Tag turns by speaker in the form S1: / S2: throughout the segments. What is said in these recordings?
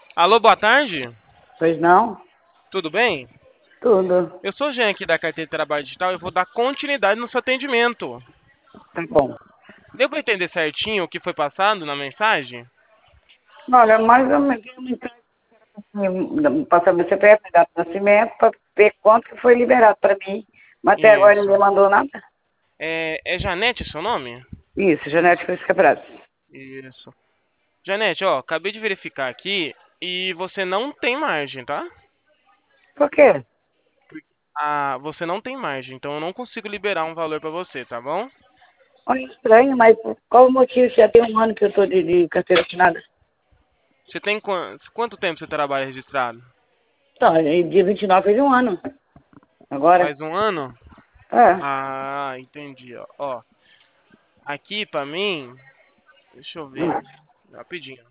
S1: Alô, boa tarde.
S2: Pois não?
S1: Tudo bem?
S2: Tudo.
S1: Eu sou o Jean aqui da Carteira de Trabalho Digital e vou dar continuidade no seu atendimento.
S2: Tá bom.
S1: Deu para entender certinho o que foi passado na mensagem?
S2: Olha, mais ou menos, passar meu CPF, minha data de nascimento, para ver quanto que foi liberado para mim. Mas até agora ninguém
S1: Isso.
S2: mandou nada.
S1: É Janete seu nome?
S2: Isso, Janete Frisca Prazo.
S1: Isso. Janete, ó, acabei de verificar aqui e você não tem margem, tá?
S2: Por quê?
S1: Ah, você não tem margem, então eu não consigo liberar um valor para você, tá bom?
S2: Olha, estranho, mas por qual o motivo? Já tem um ano que eu estou de carteira assinada.
S1: Você tem quanto tempo você trabalha registrado?
S2: Então, dia 29 fez um ano. Agora?
S1: Faz um ano?
S2: É.
S1: Ah, entendi, ó. Ó, aqui pra mim, deixa eu ver,
S2: Hum.
S1: rapidinho.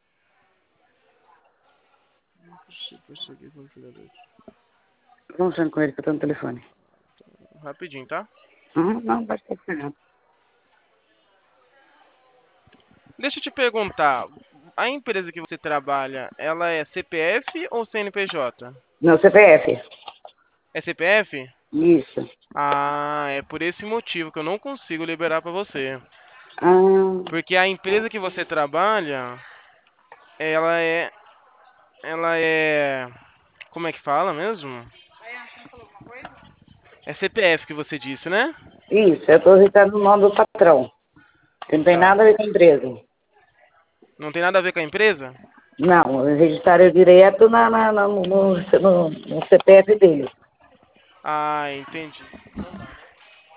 S2: Conversando com ele que eu estou no telefone.
S1: Rapidinho, tá?
S2: Não, pode ficar esperando.
S1: Deixa eu te perguntar, a empresa que você trabalha, ela é CPF ou CNPJ?
S2: Meu CPF.
S1: É CPF?
S2: Isso.
S1: Ah, é por esse motivo que eu não consigo liberar pra você.
S2: Ah,
S1: Porque a empresa que você trabalha, ela é, ela é, como é que fala mesmo? É CPF que você disse, né?
S2: isso, eu estou registrado no nome do patrão. Que não tem
S1: Tá.
S2: nada a ver com a empresa.
S1: Não tem nada a ver com a empresa?
S2: Não, registraram direto no CPF dele.
S1: Ah, entendi. Não dá, né?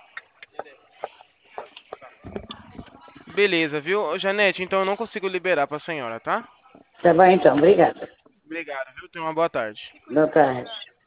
S1: Beleza, viu? Ô, Janete, então eu não consigo liberar pra senhora, tá?
S2: Tá bom então, obrigada.
S1: Obrigado, viu? Tenha uma boa tarde.
S2: Boa tarde.